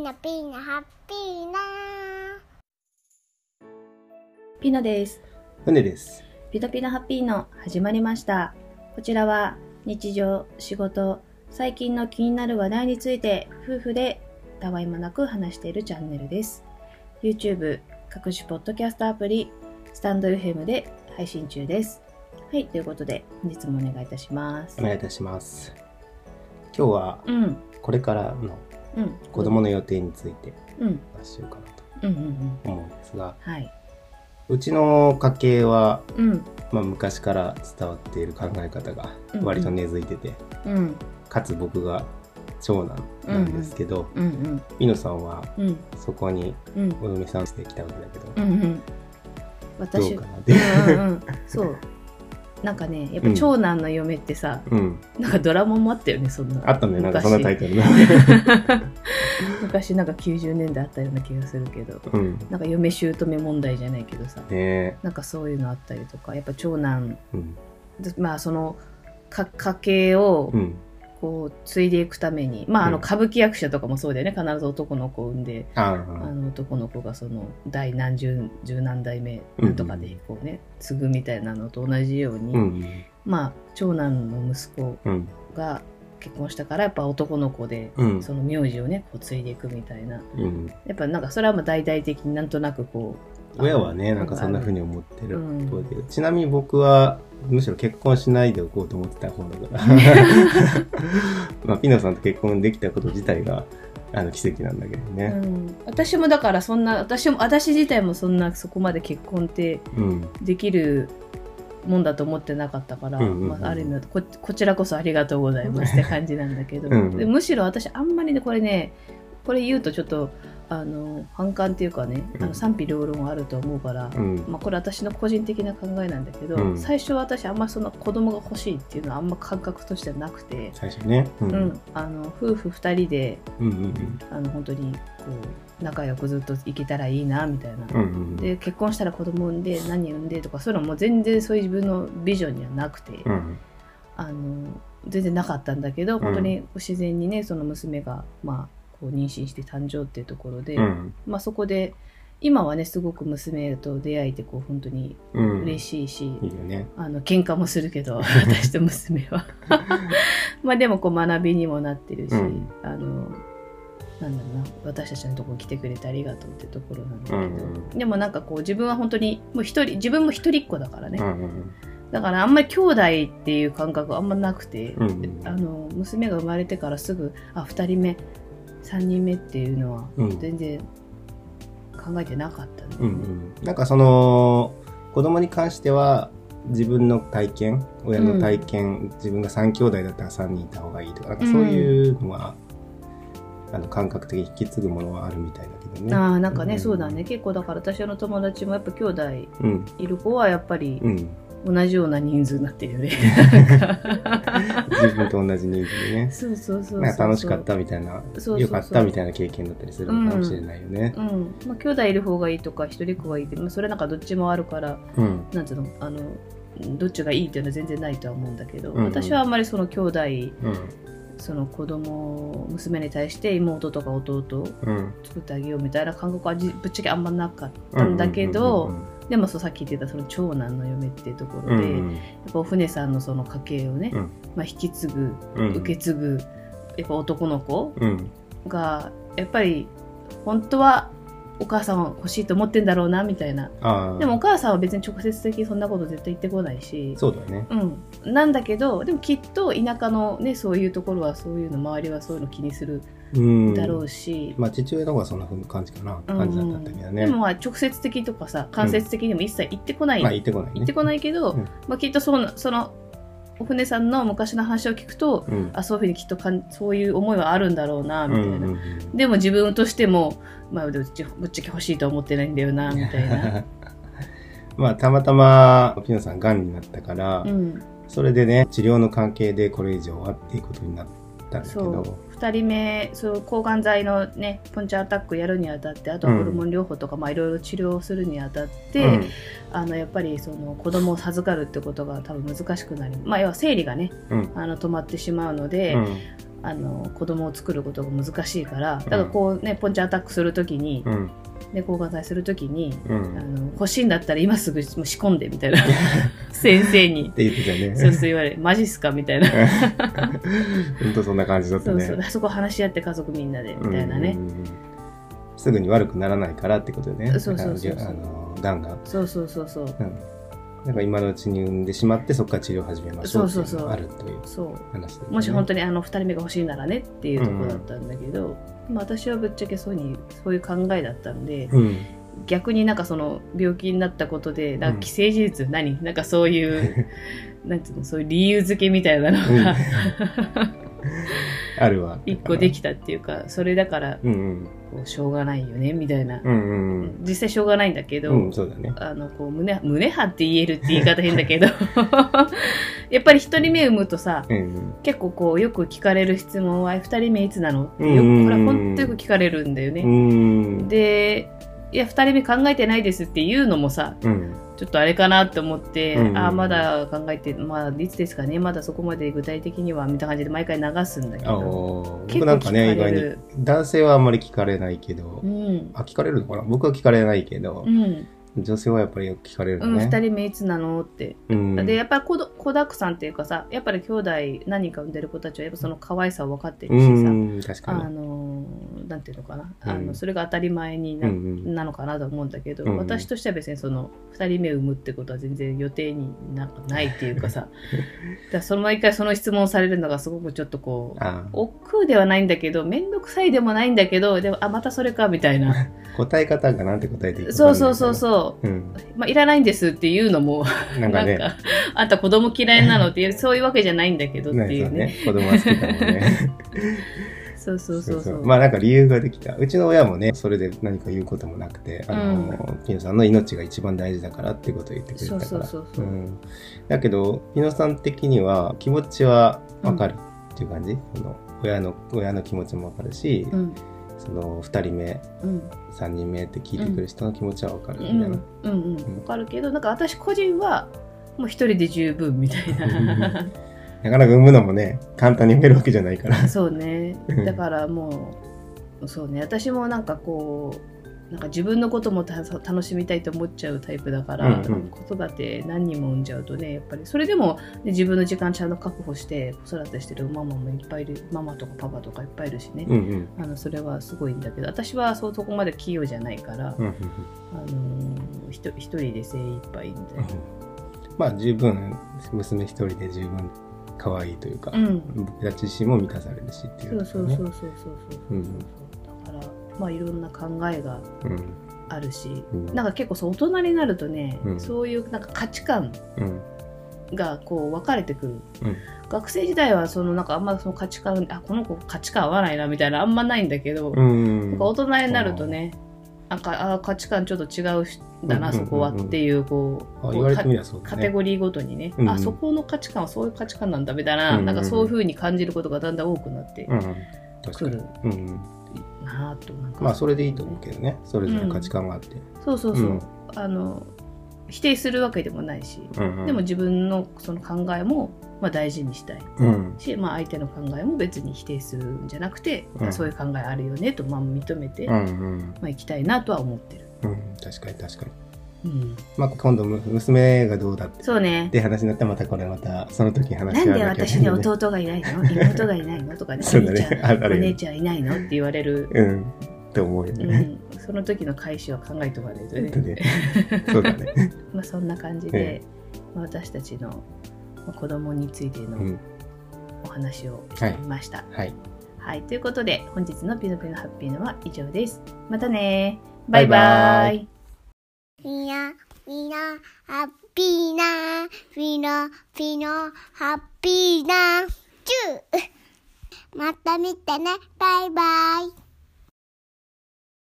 ハッピーなピノです。 船です。 ピノピノハッピーの始まりました。こちらは日常、仕事、最近の気になる話題について夫婦でたわいもなく話しているチャンネルです。YouTube、各種ポッドキャストアプリ、スタンド FM で配信中です。はい、ということで本日もお願いいたします。 お願いいたします。今日はこれからの子供の予定について話しようかなと思うんですが、うちの家系は、昔から伝わっている考え方が割と根付いてて、かつ僕が長男なんですけど、ピノさんはそこにお嫁さんしてきたわけだけど、 私どうかなってそうなんかね、やっぱ長男の嫁ってさ、なんかドラマもあったよね、そんな。 あったね、なんかそんなタイトルの昔なんか90年代あったような気がするけど、なんか嫁姑問題じゃないけどさ、なんかそういうのあったりとか、やっぱ長男、まあその家系をこう継いでいくために、まあ歌舞伎役者とかもそうだよね、必ず男の子を産んで、男の子がその第何十何代目とかでこうね、継ぐみたいなのと同じように、まあ長男の息子が結婚したからやっぱ男の子でその名字をねこう継いでいくみたいな、やっぱなんかそれはまあ大々的になんとなくこう親はねなんかそんな風に思ってる一方で、ちなみに僕はむしろ結婚しないでおこうと思ってた方だからまあピノさんと結婚できたこと自体が奇跡なんだけどね、 私もだからそんな私自体もそこまで結婚ってできるもんだと思ってなかったから、ある意味 こちらこそありがとうございますって感じなんだけどでむしろ私あんまりねこれ言うとちょっと反感っていうかね、賛否両論あると思うから、まあ、これ私の個人的な考えなんだけど、最初私あんまその子供が欲しいっていうのはあんま感覚としてはなくて、 最初ね、 夫婦2人で、本当にこう仲良くずっといけたらいいなみたいな、で結婚したら子供産んで何産んでとかそういうのも全然そういう自分のビジョンにはなくて、全然なかったんだけど、本当に自然にねその娘がまあ妊娠して誕生っていうところで、まあそこで今はねすごく娘と出会えてこう本当に嬉しいし、 いいよね、 喧嘩もするけど私と娘はまあでもこう学びにもなってるし、なんだろうな、私たちのところ来てくれてありがとうってところなんだけど、でもなんかこう自分は本当にもう自分も一人っ子だからね、だからあんまり兄弟っていう感覚はあんまなくて、娘が生まれてからすぐ2人目3人目っていうのは全然考えてなかったね、 なんかその子供に関しては自分の体験、親の体験、自分が3兄弟だったら3人いた方がいいとか、なんかそういうのは、感覚的に引き継ぐものはあるみたいだけどね。 なんかね、そうだね、結構だから私の友達もやっぱ兄弟いる子はやっぱり、同じような人数になってるよね自分と同じ人数でねそうなんか楽しかったみたいな、良かったみたいな経験だったりするのかもしれないよね。 まあ、兄弟いる方がいいとか一人っ子がいいって、まあ、それなんかどっちもあるから、なんていうのどっちがいいっていうのは全然ないとは思うんだけど、私はあんまりその兄弟、その子供娘に対して妹とか弟を作ってあげようみたいな感覚はぶっちゃけあんまなかったんだけど、でもさっき言ってたその長男の嫁っていうところで、やっぱお船さんのその家系をね、まあ、引き継ぐ、受け継ぐやっぱ男の子がやっぱり本当はお母さんは欲しいと思ってんだろうなみたいな。でもお母さんは別に直接的にそんなこと絶対言ってこないし、 そうだね、 なんだけどでもきっと田舎のねそういうところはそういうの周りはそういうの気にするだろうし、 まあ父親の方がそんな感じかな、感じだったんだけどね。 でもまあ直接的とかさ間接的にも一切言ってこない、 言ってこないね、 言ってこないけど、まあ、きっとそのお船さんの昔の話を聞くと、そういうふうにきっとそういう思いはあるんだろうなみたいな、でも自分としても、まあ、ぶっちゃけ欲しいとは思ってないんだよなみたいなまあたまたまピノさんがんになったから、それでね治療の関係でこれ以上はっていうことになったんだけど、 2 2人目そう抗がん剤のねポンチアタックやるにあたって、あとはホルモン療法とかいろいろ治療をするにあたって、やっぱりその子供を授かるってことが多分難しくなり、要は生理がね、止まってしまうので、子供を作ることが難しいから、だからこうねポンチアタックするときに、で抗がん剤するときに、欲しいんだったら今すぐ仕込んでみたいな先生にって言ってたね。 そう言われ、マジっすかみたいな本当そんな感じだったね。 そこ話し合って家族みんなでみたいなね、 すぐに悪くならないからってことでね。がんがなんか今のうちに産んでしまってそこから治療を始めましょうっていうのがあるという話で、 もし本当に2人目が欲しいならねっていうところだったんだけど、私はぶっちゃけそういう考えだったんで、逆になんかその病気になったことでなんか既成事実、なんかそういうなんていうの、そういう理由付けみたいなのがあるわ一個できたっていうか、それだからしょうがないよねみたいな、実際しょうがないんだけど、 そうだね、 こう胸張って言えるって言い方変だけどやっぱり1人目産むとさ、結構こうよく聞かれる質問は2人目いつなのってこれは本当よく聞かれるんだよね。で、いや2人目考えてないですっていうのもさ、ちょっとあれかなって思って、まだ考えて、いつですかね、まだそこまで具体的にはみたいな感じで毎回流すんだけど、 僕なんかね、意外に男性はあんまり聞かれないけど、聞かれるのかな、僕は聞かれないけど、女性はやっぱりよく聞かれるね。 2人目いつなのって。で、やっぱり子だくさんっていうかさ、やっぱり兄弟何人か産んでる子たちはやっぱその可愛さを分かってるしさ、 確かになんていうのかな、それが当たり前になのかなと思うんだけど、私としては別にその2人目産むってことは全然予定にないっていうかさ、だその毎回その質問されるのがすごくちょっとこう、億劫ではないんだけど、めんどくさいでもないんだけど、でもまたそれかみたいな。 答え方がなんて答えていいか。 いらないんですっていうのもなんかあんた子供嫌いなのっていう、そういうわけじゃないんだけどっていうね。 子供は好きだもんね。 そうなんか理由ができた。うちの親もね、それで何か言うこともなくて、ピノさんの命が一番大事だからってことを言ってくれたから。だけどピノさん的には気持ちはわかるっていう感じ。親の気持ちもわかるし。その2人目、3人目って聞いてくる人の気持ちは分かるみたいな。 分かるけど、なんか私個人はもう一人で十分みたいな。 なかなか産むのもね、簡単に産めるわけじゃないから。 そうね。だからもう、そうね。私もなんかこう、なんか自分のことも楽しみたいと思っちゃうタイプだから、子育て何人も産んじゃうとね、やっぱりそれでも、ね、自分の時間ちゃんと確保して子育てしてるママもいっぱいいる、ママとかパパとかいっぱいいるしね、それはすごいんだけど、私はそこまで器用じゃないから、一人で精一杯みたいな。 十分娘一人で十分可愛いというか、僕たち自身も満たされるしっていう、ね。そう。 いろんな考えがあるし、なんか結構大人になるとね、そういうなんか価値観がこう分かれてくる。学生時代はなんかあんまその価値観、この子価値観合わないなみたいなあんまないんだけど、なんか大人になるとね、なんか価値観ちょっと違うんだな、そこはっていうカテゴリーごとにね、そこの価値観はそういう価値観なんだみたいな、なんかそういう風に感じることがだんだん多くなってくる。なとなんかそれでいいと思うけどね、それぞれ価値観があって、 否定するわけでもないし、でも自分のその考えも大事にしたいし、相手の考えも別に否定するんじゃなくて、そういう考えあるよねと認めていきたいなとは思ってる。 確かに。今度娘がどうだってって話になったらまたその時に話し合わなきゃいけない。なんで私に弟がいないの妹がいないのとかね、お姉ちゃんいないのって言われるって思うよね。 その時の返しは考えておかないとね。 そうだね。 そんな感じで私たちの子供についてのお話をしてみました。はい、ということで本日のピノピノハッピーのは以上です。またね、バイバイ。 ピノハッピーな、ピノハッピーな、チュー。また見てね、バイバイ。